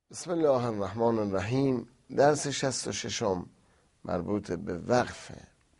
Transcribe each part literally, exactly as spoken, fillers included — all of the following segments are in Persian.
بسم الله الرحمن الرحیم. درس شصت و ششم مربوط به وقفه.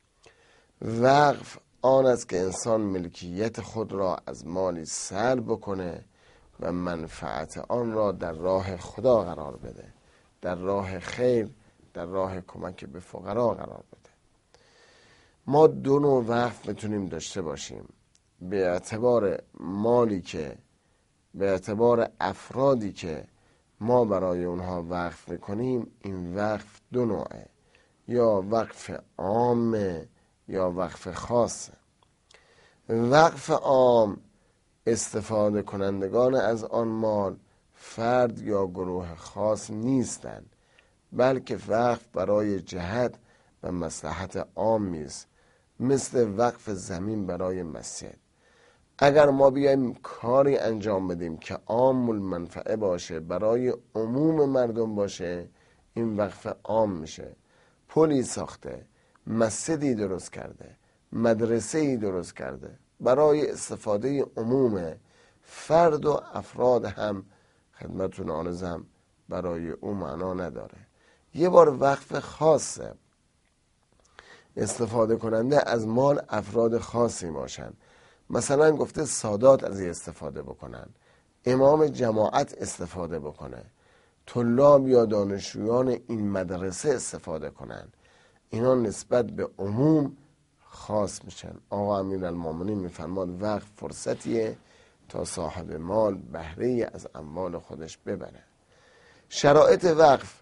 وقف آن است که انسان ملکیت خود را از مالی سلب بکنه و منفعت آن را در راه خدا قرار بده، در راه خیر، در راه کمک به فقرا قرار بده. ما دو نوع وقف میتونیم داشته باشیم به اعتبار مالی که به اعتبار افرادی که ما برای اونها وقف میکنیم. این وقف دو نوعه، یا وقف عامه یا وقف خاصه. وقف عام استفاده کنندگان از آن مال فرد یا گروه خاص نیستند، بلکه وقف برای جهت و مصلحت عام است، مثل وقف زمین برای مسجد. اگر ما بیایم کاری انجام بدیم که عام المنفعه باشه، برای عموم مردم باشه، این وقف عام میشه. پلی ساخته، مسجدی درست کرده، مدرسه‌ای درست کرده، برای استفاده عموم فرد و افراد هم خدمتتون عرضم برای او معنا نداره. یه بار وقف خاصه، استفاده کننده از مال افراد خاصی باشن. مثلا گفته سادات از این استفاده بکنن، امام جماعت استفاده بکنه، طلاب یا دانشجویان این مدرسه استفاده کنن. اینا نسبت به عموم خاص میشن. آقا امیرالمومنین میفرماد وقف فرصتیه تا صاحب مال بهره از اموال خودش ببره. شرایط وقف: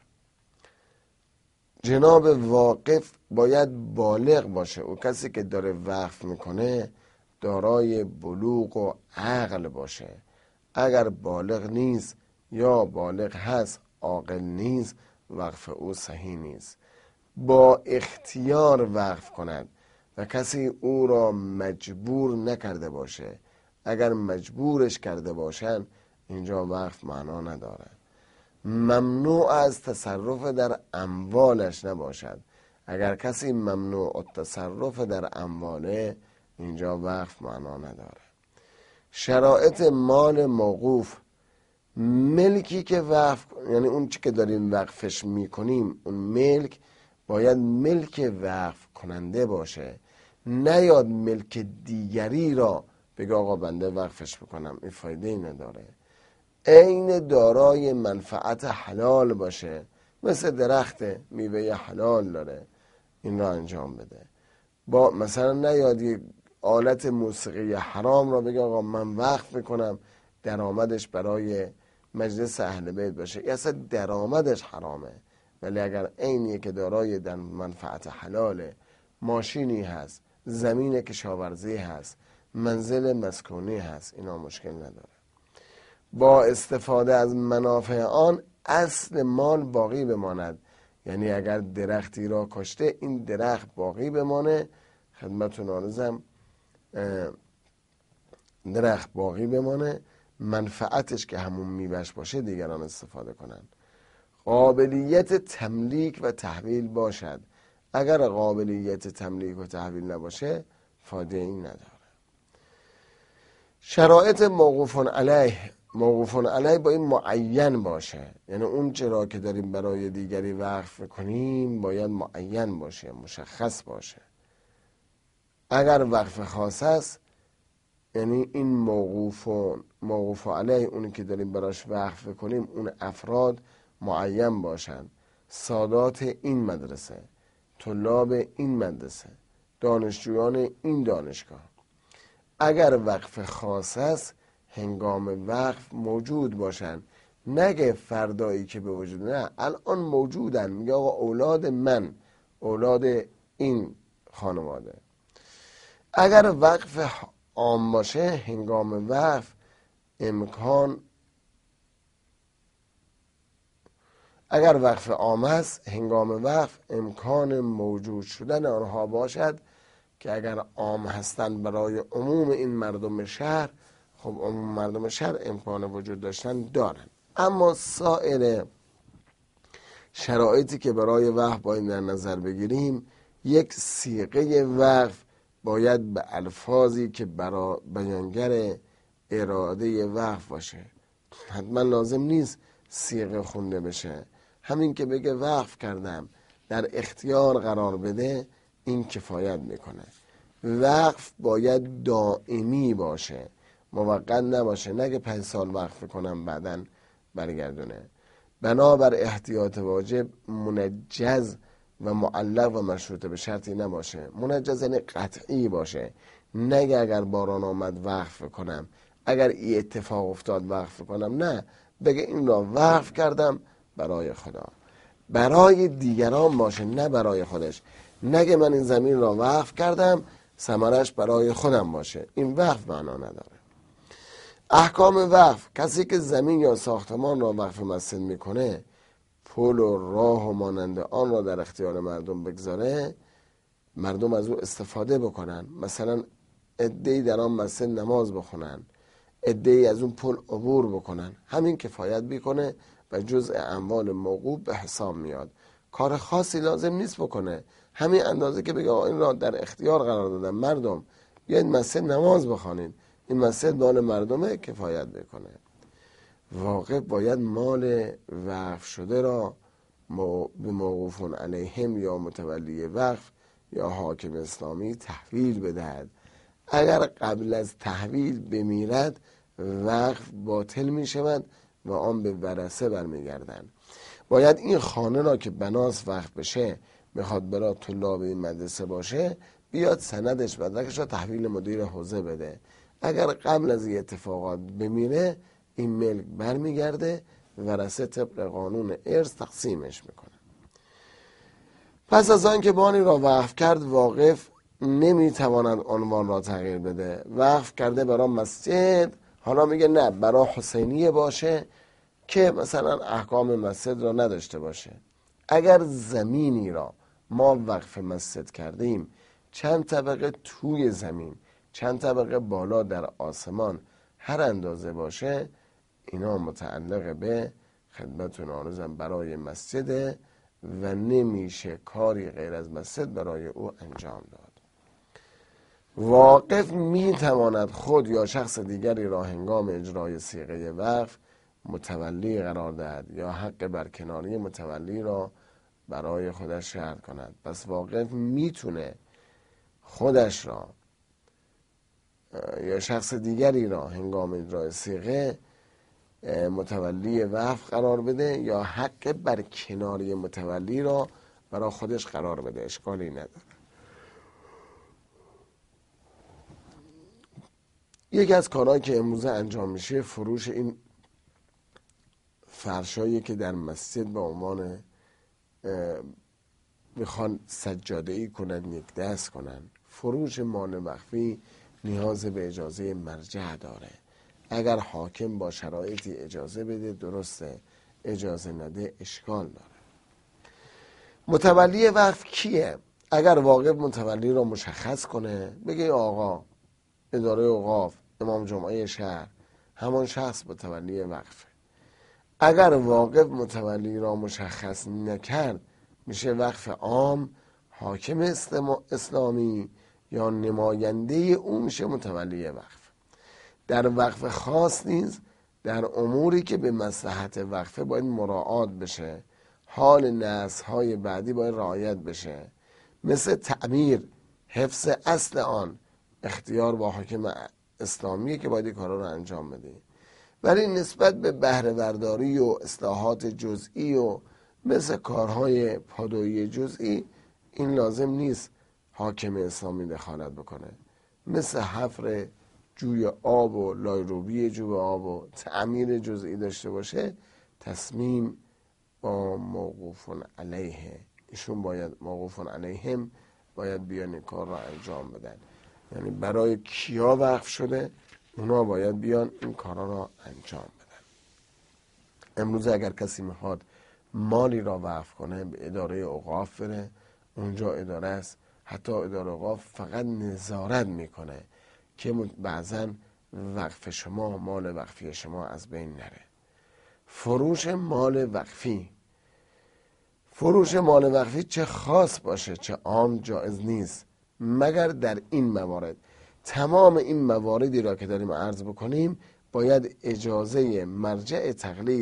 جناب واقف باید بالغ باشه. او کسی که داره وقف میکنه دارای بلوغ و عقل باشه. اگر بالغ نیست یا بالغ هست عاقل نیست، وقف او صحیح نیست. با اختیار وقف کند و کسی او را مجبور نکرده باشه. اگر مجبورش کرده باشن اینجا وقف معنا نداره. ممنوع از تصرف در اموالش نباشد. اگر کسی ممنوع التصرف در امواله، اینجا وقف معنا نداره. شرایط مال موقوف: ملکی که وقف، یعنی اون چی که داریم وقفش میکنیم، اون ملک باید ملک وقف کننده باشه. نیاد ملک دیگری را بگه آقا بنده وقفش بکنم، این فایده ای نداره. عین دارای منفعت حلال باشه، مثل درخت میوه حلال داره، این را انجام بده. با مثلا نیاد یک آلت موسیقی حرام را بگه آقا من وقف میکنم، درآمدش برای مجلس اهل بیت باشه. این اصلا درآمدش حرامه. ولی اگر عینیه که دارای در منفعت حلاله، ماشینی هست، زمین کشاورزی هست، منزل مسکونی هست، اینا مشکل نداره. با استفاده از منافع آن اصل مال باقی بماند. یعنی اگر درختی را کشته، این درخت باقی بمانه. خدمتتون عرضم درخت باقی بمانه، منفعتش که همون میوهش باشه دیگران استفاده کنن. قابلیت تملیک و تحویل باشد. اگر قابلیت تملیک و تحویل نباشه فایده این نداره. شرایط موقوف علیه: موقوف علیه با این معین باشه، یعنی اون چرا که داریم برای دیگری وقف کنیم باید معین باشه، مشخص باشه. اگر وقف خاص است، یعنی این موقوف موقوف علیه، اونی که داریم براش وقف کنیم، اون افراد معین باشن. سادات این مدرسه، طلاب این مدرسه، دانشجویان این دانشگاه. اگر وقف خاص است، هنگام وقف موجود باشن. نگه فردایی که به وجود، نه، الان موجودن. میگه آقا اولاد من، اولاد این خانواده. اگر وقف عام باشه، هنگام وقف امکان اگر وقف عام است، هنگام وقف امکان موجود شدن آنها باشد که اگر عام هستند برای عموم این مردم شهر، خب عموم مردم شهر امکان وجود داشتن دارن. اما سایر شرایطی که برای وقف باید در نظر بگیریم، یک صیغه وقف باید به الفاظی که برای بیانگر اراده وقف باشه. حتما لازم نیست صیغه خونده بشه. همین که بگه وقف کردم، در اختیار قرار بده، این کفایت میکنه. وقف باید دائمی باشه، موقت نباشه. نگه پنج سال وقف کنم بعداً برگردونه. بنابر احتیاط واجب منجز و معلق و مشروط به شرطی نباشه. منجز یعنی قطعی باشه، نگه اگر باران آمد وقف کنم، اگر این اتفاق افتاد وقف کنم. نه، بگه این را وقف کردم برای خدا، برای دیگران باشه، نه برای خودش. نگه من این زمین را وقف کردم ثمرش برای خودم باشه، این وقف معنا نداره. احکام وقف: کسی که زمین یا ساختمان را وقف مسجد میکنه، پل و راه و مانند آن را در اختیار مردم بگذاره، مردم از او استفاده بکنن. مثلا عده‌ای در آن مسجد نماز بخونن، عده‌ای از اون پل عبور بکنن، همین کفایت میکنه و جزء اموال موقوف به حساب میاد. کار خاصی لازم نیست بکنه، همین اندازه که بگه این را در اختیار قرار دادم، مردم بیاید مسجد نماز بخوانید، این مسجد مال مردمه، کفایت بکنه. واقع باید مال وقف شده را به موقوفون علیهم یا متولی وقف یا حاکم اسلامی تحویل بدهد. اگر قبل از تحویل بمیرد، وقف باطل می شود و آن به ورثه برمیگردند. باید این خانه را که بناس وقف بشه، میخواد برای طلاب این مدرسه باشه، بیاد سندش مدرکش را تحویل مدیر حوزه بده. اگر قبل از این اتفاقات بمیره، این ملک برمیگرده، ورثه طبق قانون ارث تقسیمش میکنه. پس از آن که بانی را وقف کرد، واقف نمیتواند عنوان را تغییر بده. وقف کرده برای مسجد، حالا میگه نه برای حسینیه باشه که مثلا احکام مسجد را نداشته باشه. اگر زمینی را ما وقف مسجد کردیم، چند طبقه توی زمین، چند طبقه بالا در آسمان، هر اندازه باشه، اینا متعلق به خدمتون عارضم برای مسجده و نمیشه کاری غیر از مسجد برای او انجام داد. واقف میتواند خود یا شخص دیگری را هنگام اجرای صیغه وقف متولی قرار دهد یا حق برکناری متولی را برای خودش شرط کند. پس واقف میتونه خودش را یا شخص دیگری را هنگام اجرای صیغه متولی وقف قرار بده یا حق برکناری متولی را برای خودش قرار بده، اشکالی نداره. یکی از کارهایی که امروزه انجام میشه فروش این فرشایی که در مسجد به عنوان میخوان سجاده ای کنن، یک دست کنن. فروش مال وقفی نیاز به اجازه مرجع داره. اگر حاکم با شرایطی اجازه بده درسته، اجازه نده اشکال داره. متولی وقف کیه؟ اگر واقف متولی را مشخص کنه، بگه آقا اداره اوقاف، امام جمعه شهر، همان شخص متولی وقفه. اگر واقف متولی را مشخص نکرد، میشه وقف عام، حاکم اسلامی یا نماینده اون میشه متولی وقف. در وقف خاص نیز در اموری که به مصلحت وقفه باید مراعات بشه، حال نسل‌های بعدی باید رعایت بشه، مثل تعمیر، حفظ اصل آن اختیار با حاکم اسلامی که باید کارا رو انجام بده. ولی نسبت به بهره برداری و اصلاحات جزئی و مثل کارهای پادویی جزئی، این لازم نیست حاکم اسلامی دخالت بکنه. مثل حفر جوی آب و لایروبی جوی آب و تعمیر جزئی داشته باشه، تصمیم با موقوفون علیه، ایشون باید موقوفون علیهم باید بیان این کار را انجام بدن. یعنی برای کیا وقف شده، اونا باید بیان این کارا را انجام بدن. امروز اگر کسی میخواد مالی را وقف کنه، به اداره اوقاف بره، اونجا اداره است. حتی اداره اوقاف فقط نظارت میکنه که بعضا وقف شما، مال وقفی شما از بین نره. فروش مال وقفی، فروش مال وقفی چه خاص باشه چه عام جایز نیست، مگر در این موارد. تمام این مواردی را که داریم عرض بکنیم باید اجازه مرجع تقلید،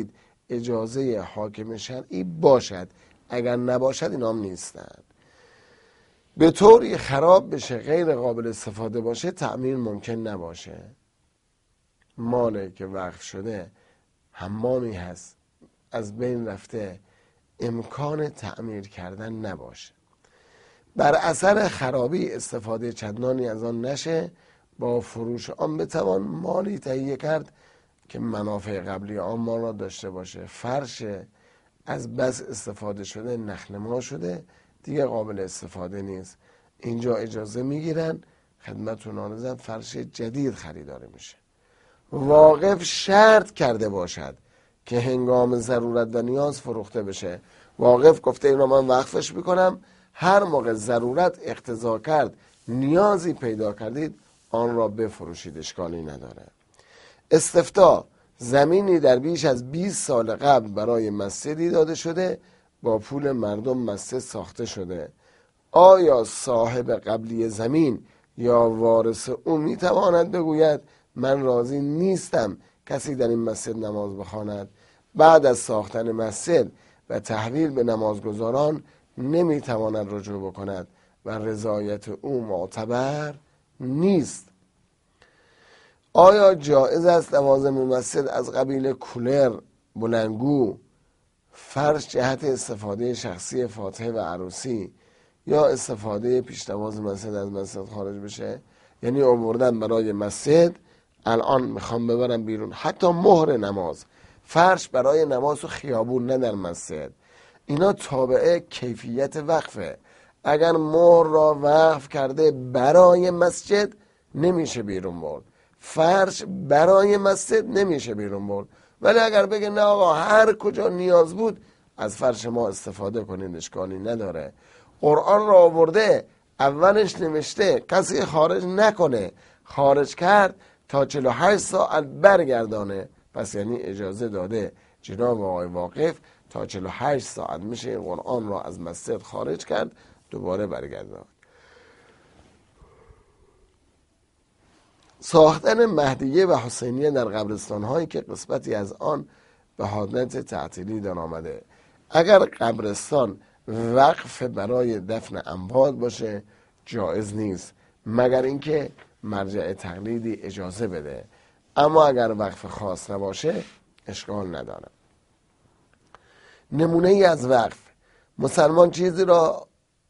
اجازه حاکم شرعی باشد، اگر نباشد اینا هم نیستن. به طوری خراب بشه، غیر قابل استفاده باشه، تعمیر ممکن نباشه. مالی که وقف شده، حمامی هست از بین رفته، امکان تعمیر کردن نباشه، بر اثر خرابی استفاده چندانی از آن نشه، با فروش آن بتوان مالی تهیه کرد که منافع قبلی آن مال را داشته باشه. فرش از بس استفاده شده نخنما شده، دیگه قابل استفاده نیست. اینجا اجازه میگیرن خدمتتون عرضم فرش جدید خریداری میشه. واقف شرط کرده باشد که هنگام ضرورت و نیاز فروخته بشه. واقف گفته این رو من وقفش میکنم، هر موقع ضرورت اقتضا کرد، نیازی پیدا کردید، آن را بفروشید، اشکالی نداره. استفتاء: زمینی در بیش از بیست سال قبل برای مسجدی داده شده، با پول مردم مسجد ساخته شده. آیا صاحب قبلی زمین یا وارث او میتواند بگوید من راضی نیستم کسی در این مسجد نماز بخواند؟ بعد از ساختن مسجد و تحویل به نمازگزاران نمیتواند رجوع بکند و رضایت او معتبر نیست. آیا جایز است لوازم مسجد از قبیل کولر، بلنگو، فرش جهت استفاده شخصی فاتحه و عروسی یا استفاده پیشنواز مسجد از مسجد خارج بشه؟ یعنی آوردن برای مسجد، الان میخوام ببرم بیرون، حتی مهر نماز، فرش برای نماز و خیابون، نه در مسجد. اینا تابعه کیفیت وقفه. اگر مهر را وقف کرده برای مسجد نمیشه بیرون برد، فرش برای مسجد نمیشه بیرون برد. ولی اگر بگه نه آقا هر کجا نیاز بود از فرش ما استفاده کنید، اشکالی نداره. قرآن را آورده، اولش نوشته کسی خارج نکنه، خارج کرد تا چهل و هشت ساعت برگردانه، پس یعنی اجازه داده جناب آقای واقف تا چهل و هشت ساعت میشه این قرآن را از مسجد خارج کرد، دوباره برگردان. ساختن مهدیه و حسینیه در قبرستان هایی که قسمتی از آن به حالت تعطیلی در آمده، اگر قبرستان وقف برای دفن اموات باشه جایز نیست، مگر اینکه مرجع تقلیدی اجازه بده. اما اگر وقف خاص نباشه اشکال نداره. نمونه ای از وقف: مسلمان چیزی را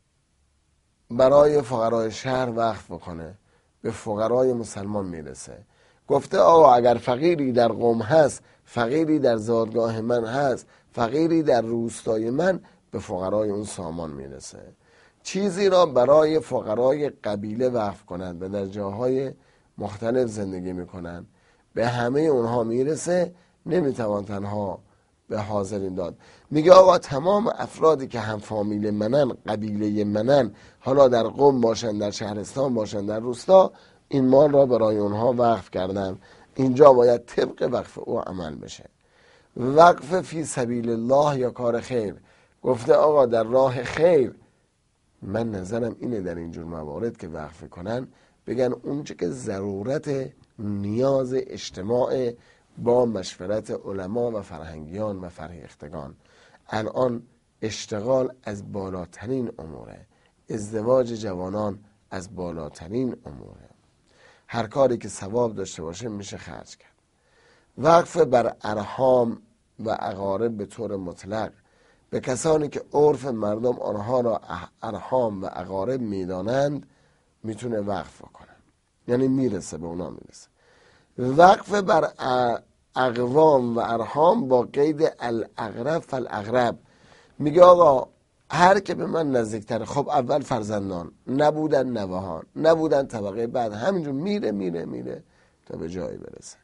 برای فقرای شهر وقف بکنه، به فقرای مسلمان میرسه. گفته آقا اگر فقیری در قوم هست، فقیری در زادگاه من هست، فقیری در روستای من، به فقرای اون سامان میرسه. چیزی را برای فقرای قبیله وقف کنند و در جاهای مختلف زندگی میکنند، به همه اونها میرسه، نمیتوان تنها به حاضرین داد. میگه آقا تمام افرادی که هم فامیل منن، قبیله منن، حالا در قوم باشن، در شهرستان باشن، در روستا، این مال را برای اونها وقف کردن. اینجا باید طبق وقف او عمل بشه. وقف فی سبیل الله یا کار خیر: گفته آقا در راه خیر، من نظرم اینه در اینجور موارد که وقف کنن بگن اونچه که ضرورت نیاز اجتماع با مشورت علما و فرهنگیان و فرهیختگان. الان اشتغال از بالاترین اموره، ازدواج جوانان از بالاترین اموره. هر کاری که ثواب داشته باشه میشه خرج کرد. وقف بر ارحام و اقارب به طور مطلق به کسانی که عرف مردم آنها را ارحام و اقارب میدانند میتونه وقف کنن، یعنی میرسه به اونا میرسه. وقف بر اقوام و ارحام با قید الاقرب فالاقرب: میگه آقا هر که به من نزدیکتره، خب اول فرزندان، نبودن نوهان، نبودن طبقه بعد، همینجور میره میره میره تا به جایی برسه.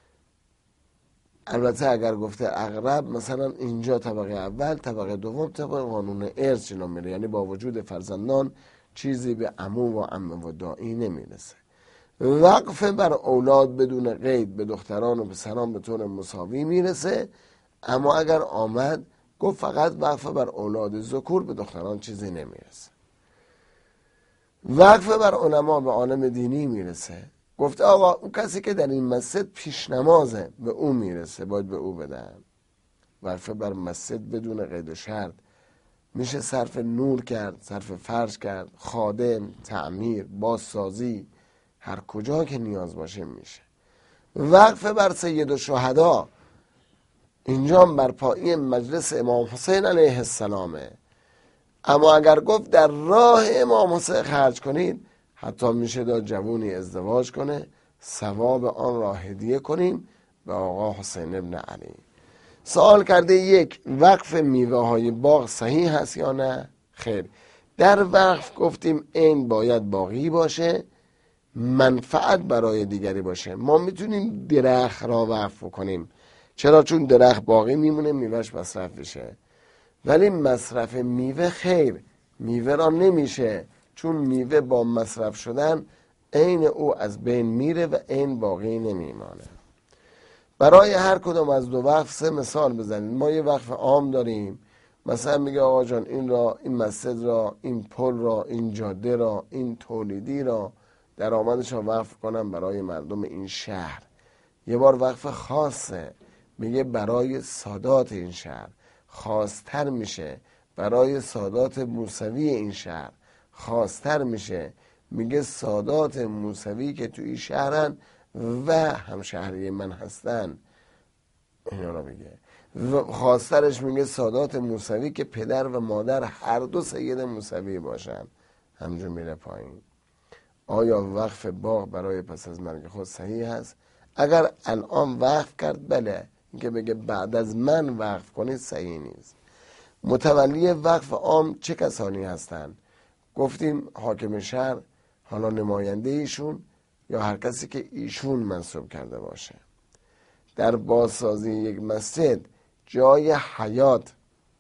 البته اگر گفته اقرب، مثلا اینجا طبقه اول، طبقه دوم، طبقه قانون ارث جلو میره، یعنی با وجود فرزندان چیزی به عمو و عمه و دایی نمیرسه. وقف بر اولاد بدون قید به دختران و پسران به طور مساوی میرسه، اما اگر آمد گفت فقط وقف بر اولاد ذکور، به دختران چیزی نمیرسه. وقف بر علما به عالم دینی میرسه. گفته آقا اون کسی که در این مسجد پیش نمازه به او میرسه، باید به او بدن. وقفه بر مسجد بدون قید و شرط. میشه صرف نور کرد، صرف فرش کرد، خادم، تعمیر، بازسازی، هر کجا که نیاز باشه میشه. وقفه بر سید الشهدا، اینجا هم بر پایین مجلس امام حسین علیه السلامه. اما اگر گفت در راه امام حسین خرج کنید، حتی میشه داد جوونی ازدواج کنه، ثواب آن را هدیه کنیم به آقا حسین ابن علی. سوال کرده یک، وقف میوه های باغ صحیح هست یا نه؟ خیر. در وقف گفتیم این باید باقی باشه، منفعت برای دیگری باشه. ما میتونیم درخت را وقف کنیم، چرا؟ چون درخت باقی میمونه، میوهش مصرف بشه. ولی مصرف میوه خیر، میوه را نمیشه، چون میوه با مصرف شدن عین او از بین میره و عین باقی نمیمانه. برای هر کدام از دو وقف سه مثال بزنید. ما یه وقف عام داریم، مثلا میگه آقا جان این را، این مسجد را، این پل را، این جاده را، این تولیدی را درآمدش را وقف کنم برای مردم این شهر. یه بار وقف خاصه، میگه برای سادات این شهر. خاصتر میشه برای سادات موسوی این شهر. خاصتر میشه میگه سادات موسوی که توی شهرن و همشهری من هستن، اینا رو میگه. و خاصترش میگه سادات موسوی که پدر و مادر هر دو سید موسوی باشن. همجور میره پایین. آیا وقف باغ برای پس از مرگ خود صحیح هست؟ اگر الان وقف کرد بله، اینکه بگه بعد از من وقف کنید صحیح نیست. متولی وقف عام چه کسانی هستند؟ گفتیم حاکم شهر، حالا نماینده ایشون یا هر کسی که ایشون منصوب کرده باشه. در بازسازی یک مسجد جای حیات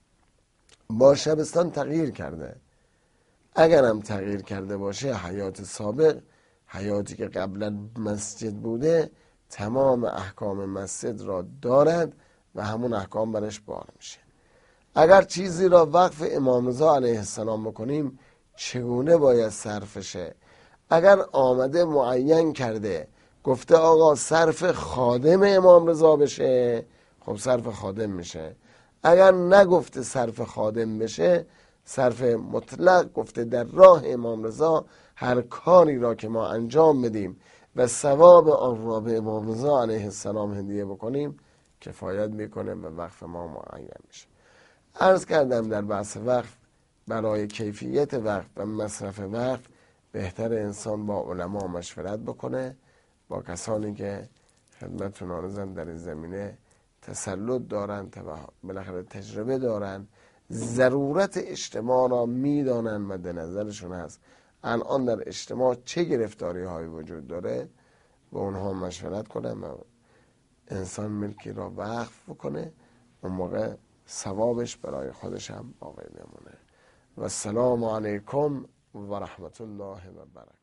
با شبستان تغییر کرده، اگرم تغییر کرده باشه حیات سابق، حیاتی که قبلا مسجد بوده، تمام احکام مسجد را دارد و همون احکام برش بار میشه. اگر چیزی را وقف امام رضا علیه السلام بکنیم چگونه باید صرفشه؟ اگر آمده معین کرده گفته آقا صرف خادم امام رضا بشه، خب صرف خادم میشه. اگر نگفته صرف خادم بشه، صرف مطلق گفته در راه امام رضا هر کاری را که ما انجام بدیم و ثواب آن را به امام رضا علیه السلام هدیه بکنیم کفایت میکنه و وقف ما معین میشه. عرض کردم در بحث وقف، برای کیفیت وقف و مصرف وقف بهتر انسان با علما مشورت بکنه، با کسانی که خدمتتون عرضم در این زمینه تسلط دارن، بالاخره تجربه دارن، ضرورت اجتماع را میدانن، مد نظرشون هست الان در اجتماع چه گرفتاری هایی وجود داره، با اونها مشورت کنن و انسان ملکی را وقف بکنه، اون موقع ثوابش برای خودش هم باقی میمونه. و السلام علیکم و رحمت الله و برکاته.